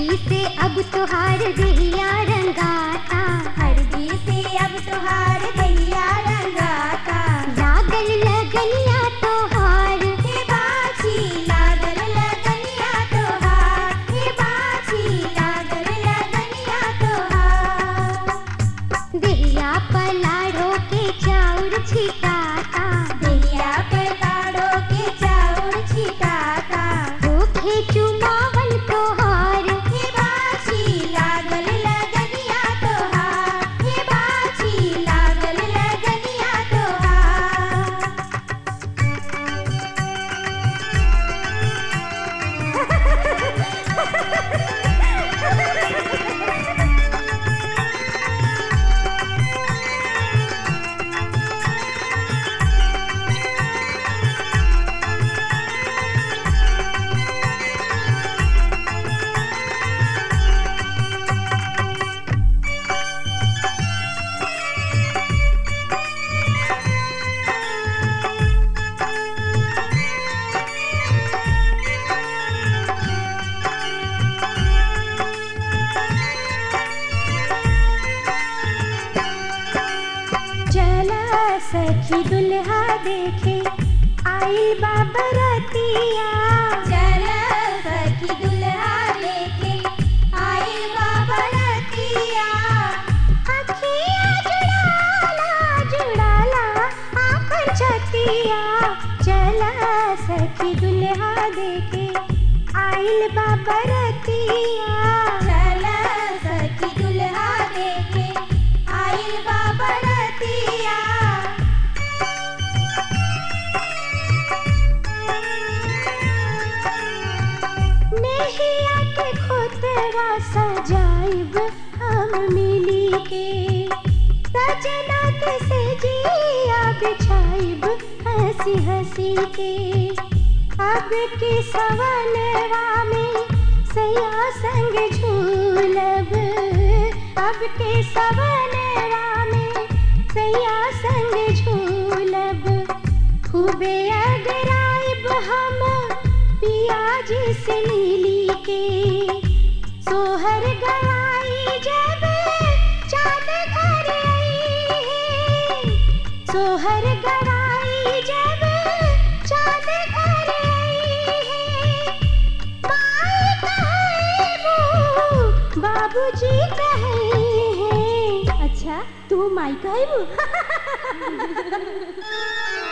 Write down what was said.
हरदी से अब तुहार देहिया रंगाता, हरदी से अब तुहार देहिया रंगाता। लागल लगनिया तोहार हे बाछी लागल लगनिया तोहार, हे बाछी लागल लगनिया तोहार। देहिया पलाड़ो के चाउर छिटाता, देहिया पलाड़ो के चाउर छिटाता। होखे चुमावन तोहार, हे बाछी लागल लगनिया तोहार, हे बाछी लागल लगनिया तोहार। चला सखी दुल्हा देखे आइल बा बरतिया। चला सखी दुल्हा देखे आइल बा बरतिया। अखिया जुड़ाला जुड़ाला आपन छतिया, चला सखी दुल्हा देखे आइल बा बरतिया। चला सखी दुल्हा देखे आइल बा बरतिया। नेहिया के खोतरा सजाइब हम मिली के, सजना के सेजिया बिछाइब हंसी हंसी के। अब के सवनवा में सैया संग झूलब, अब के सवनवा में सैया संग झूलब। खूबे अगराइब हम पियाजी से मिली के, सोहर गवाई जब चाँद घर आई है, सोहर गवाई जब चाँद घर आई है। माई कहे वो बाबूजी कहे हैं। अच्छा तू माई कहे वो